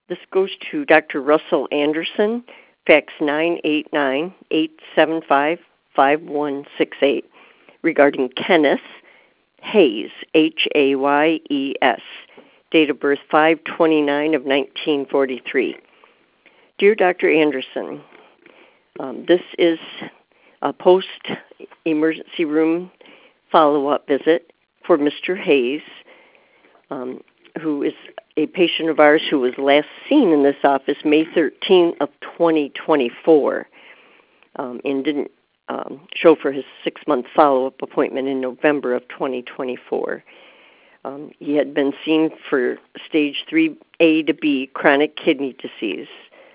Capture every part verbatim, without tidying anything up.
This goes to Doctor Russell Anderson, fax nine eight nine, eight seven five, five one six eight, regarding Kenneth Hayes, H A Y E S, date of birth five twenty-nine of nineteen forty-three. Dear Doctor Anderson, um, this is a post-emergency room follow-up visit for Mister Hayes, um, who is a patient of ours who was last seen in this office May thirteenth of twenty twenty-four, um, and didn't um, show for his six-month follow-up appointment in November of twenty twenty-four. Um, he had been seen for stage three A to B chronic kidney disease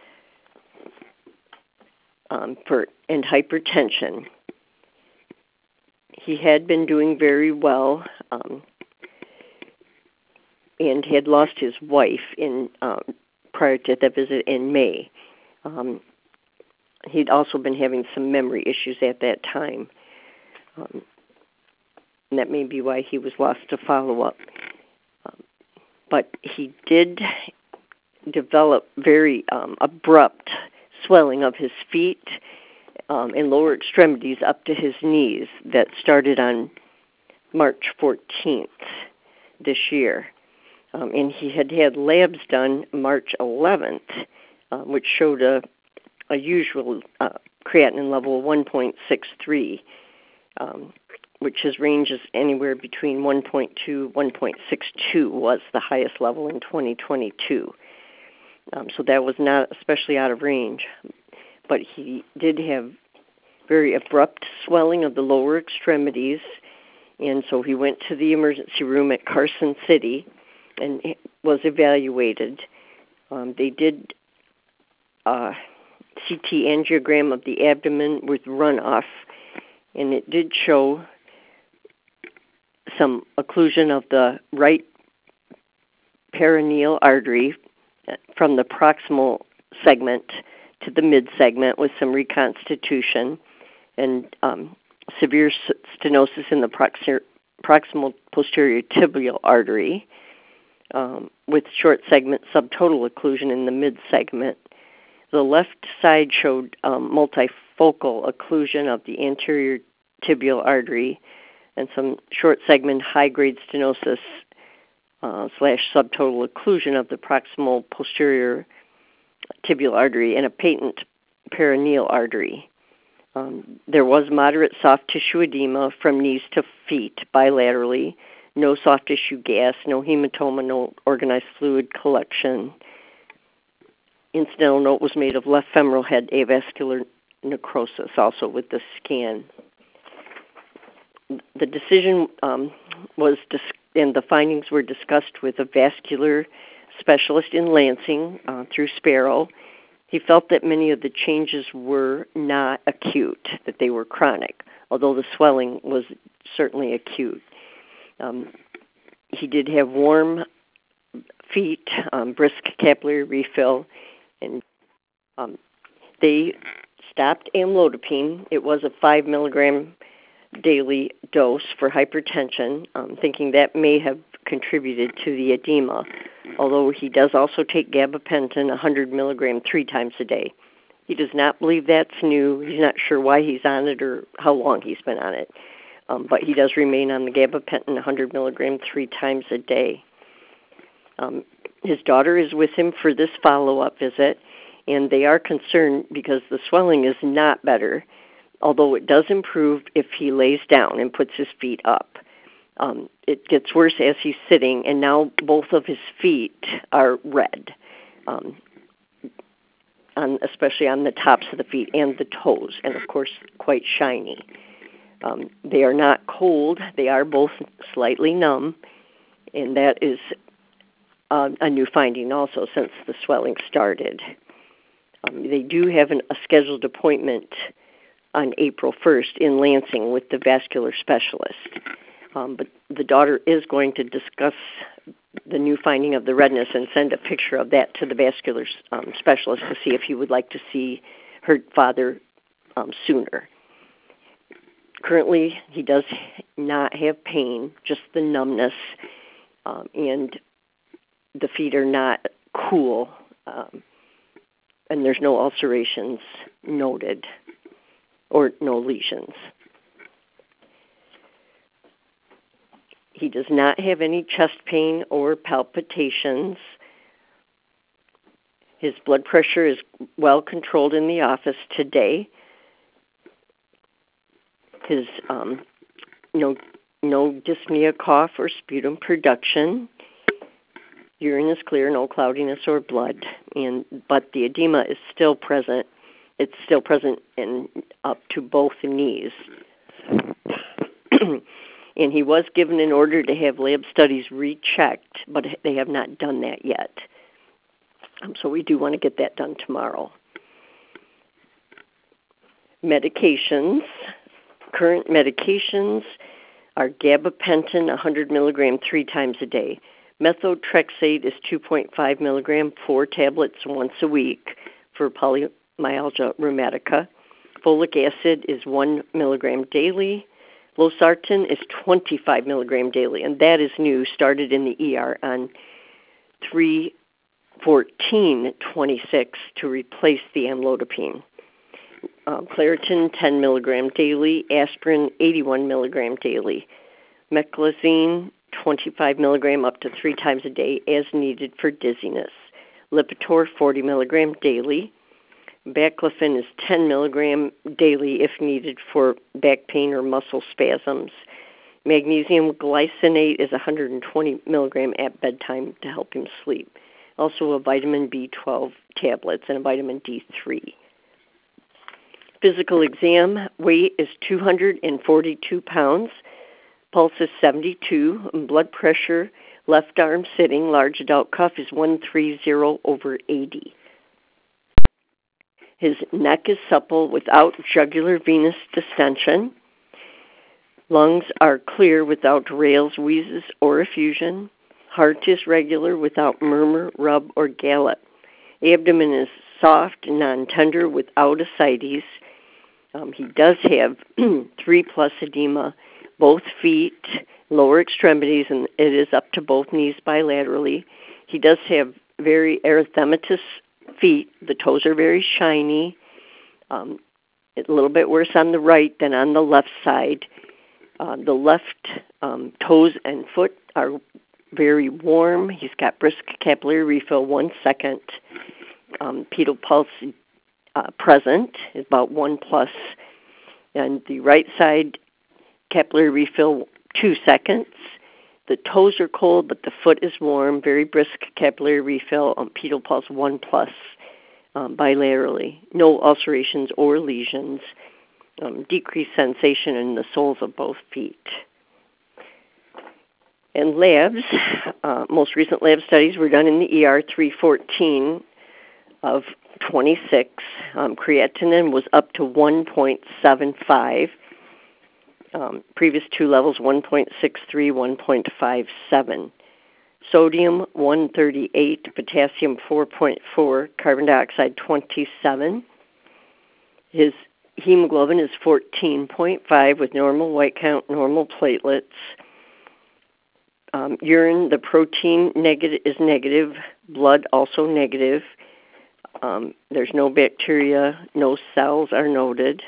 um, for and hypertension. He had been doing very well. Um, and had lost his wife in um, prior to that visit in May. Um, he'd also been having some memory issues at that time. Um, and that may be why he was lost to follow-up. Um, but he did develop very um, abrupt swelling of his feet um, and lower extremities up to his knees that started on March fourteenth this year. Um, and he had had labs done March eleventh, uh, which showed a, a usual uh, creatinine level of one point six three, um, which his range is anywhere between one point two, one point six two was the highest level in twenty twenty-two. Um, so that was not especially out of range. But he did have very abrupt swelling of the lower extremities, and so he went to the emergency room at Carson City and was evaluated. Um, they did uh, C T angiogram of the abdomen with runoff, and it did show some occlusion of the right perineal artery from the proximal segment to the mid-segment with some reconstitution and um, severe stenosis in the proxi- proximal posterior tibial artery, Um, with short segment subtotal occlusion in the mid-segment. The left side showed um, multifocal occlusion of the anterior tibial artery and some short segment high-grade stenosis uh, slash subtotal occlusion of the proximal posterior tibial artery and a patent perineal artery. Um, there was moderate soft tissue edema from knees to feet bilaterally, no soft tissue gas, no hematoma, no organized fluid collection. Incidental note was made of left femoral head avascular necrosis, also with the scan. The decision um, was, dis- and the findings were discussed with a vascular specialist in Lansing uh, through Sparrow. He felt that many of the changes were not acute, that they were chronic, although the swelling was certainly acute. Um, he did have warm feet, um, brisk capillary refill, and um, they stopped amlodipine. It was a five milligram daily dose for hypertension, um, thinking that may have contributed to the edema, although he does also take gabapentin, one hundred milligram, three times a day. He does not believe that's new. He's not sure why he's on it or how long he's been on it. Um, but he does remain on the gabapentin one hundred milligram three times a day. Um, his daughter is with him for this follow-up visit, and they are concerned because the swelling is not better, although it does improve if he lays down and puts his feet up. Um, it gets worse as he's sitting, and now both of his feet are red, um, on, especially on the tops of the feet and the toes, and of course quite shiny. Um, they are not cold. They are both slightly numb, and that is uh, a new finding also since the swelling started. Um, they do have an, a scheduled appointment on April first in Lansing with the vascular specialist. Um, but the daughter is going to discuss the new finding of the redness and send a picture of that to the vascular um, specialist to see if he would like to see her father um, sooner. Currently, he does not have pain, just the numbness, um, and the feet are not cool um, and there's no ulcerations noted or no lesions. He does not have any chest pain or palpitations. His blood pressure is well controlled in the office today. His um, no no dyspnea, cough, or sputum production. Urine is clear, no cloudiness or blood, and but the edema is still present. It's still present in up to both knees. And he was given an order to have lab studies rechecked, but they have not done that yet. Um, so we do want to get that done tomorrow. Medications. Current medications are gabapentin, one hundred milligrams, three times a day. Methotrexate is two point five milligrams, four tablets once a week for polymyalgia rheumatica. Folic acid is one milligram daily. Losartan is twenty-five milligrams daily, and that is new, started in the E R on three fourteen twenty-six to replace the amlodipine. Um, Claritin, ten milligrams daily. Aspirin, eighty-one milligrams daily. Meclizine, twenty-five milligrams up to three times a day as needed for dizziness. Lipitor, forty milligrams daily. Baclofen is ten milligrams daily if needed for back pain or muscle spasms. Magnesium glycinate is one hundred twenty milligrams at bedtime to help him sleep. Also a vitamin B twelve tablets and a vitamin D three. Physical exam, weight is two hundred forty-two pounds. Pulse is seventy-two. Blood pressure, left arm sitting, large adult cuff is one thirty over eighty. His neck is supple without jugular venous distension. Lungs are clear without rales, wheezes, or effusion. Heart is regular without murmur, rub, or gallop. Abdomen is soft, non-tender, without ascites. Um, he does have three plus edema, both feet, lower extremities, and it is up to both knees bilaterally. He does have very erythematous feet. The toes are very shiny. Um, it's a little bit worse on the right than on the left side. Uh, the left um, toes and foot are very warm. He's got brisk capillary refill, one second. Um, pedal pulse uh, present is about one plus. And the right side capillary refill, two seconds. The toes are cold, but the foot is warm. Very brisk capillary refill on pedal pulse, one plus um, bilaterally. No ulcerations or lesions. Um, decreased sensation in the soles of both feet. And labs, uh, most recent lab studies were done in the E R three fourteen of twenty-six. Um, creatinine was up to one point seven five. Um, previous two levels, one point six three, one point five seven. Sodium, one thirty-eight. Potassium, four point four. Carbon dioxide, twenty-seven. His hemoglobin is fourteen point five with normal white count, normal platelets. Um, urine, the protein negative is negative. Blood, also negative. Um, there's no bacteria, no cells are noted.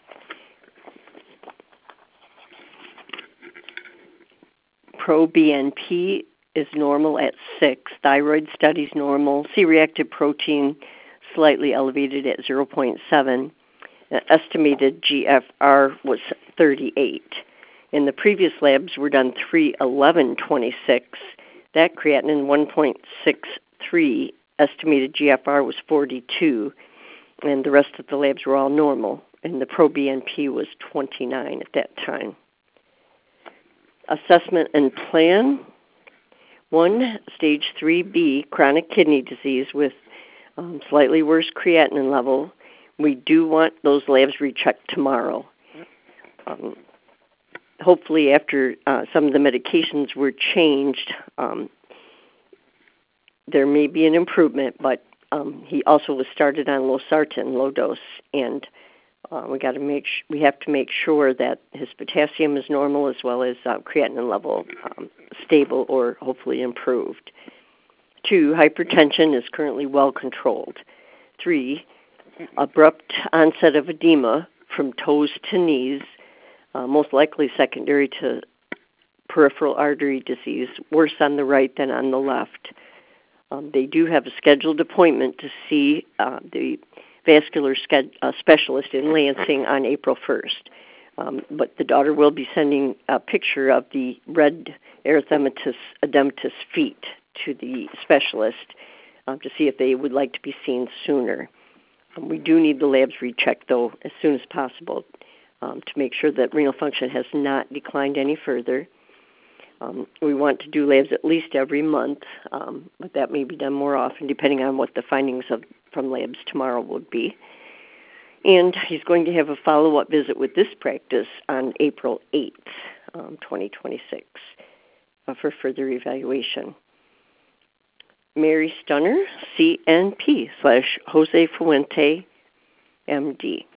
Pro-B N P is normal at six. Thyroid studies normal. C-reactive protein slightly elevated at zero point seven. The estimated G F R was thirty-eight. In the previous labs were done three eleven twenty-six. That creatinine one point six three. Estimated G F R was forty-two. And the rest of the labs were all normal. And the Pro-B N P was twenty-nine at that time. Assessment and plan. One, stage three B, chronic kidney disease with um, slightly worse creatinine level. We do want those labs rechecked tomorrow. Um, hopefully after uh, some of the medications were changed, um, there may be an improvement, but um, he also was started on losartan, low dose, and uh, we got to make sh- we have to make sure that his potassium is normal as well as uh, creatinine level um, stable or hopefully improved. Two, hypertension is currently well controlled. Three, abrupt onset of edema from toes to knees, uh, most likely secondary to peripheral artery disease, worse on the right than on the left. Um, they do have a scheduled appointment to see uh, the vascular sched- uh, specialist in Lansing on April first. Um, but the daughter will be sending a picture of the red erythematous edematous feet to the specialist um, to see if they would like to be seen sooner. Um, we do need the labs rechecked, though, as soon as possible um, to make sure that renal function has not declined any further. Um, we want to do labs at least every month, um, but that may be done more often depending on what the findings of from labs tomorrow would be. And he's going to have a follow-up visit with this practice on April eighth, um, twenty twenty-six, uh, for further evaluation. Mary Stunner, C N P slash Jose Fuente, M D.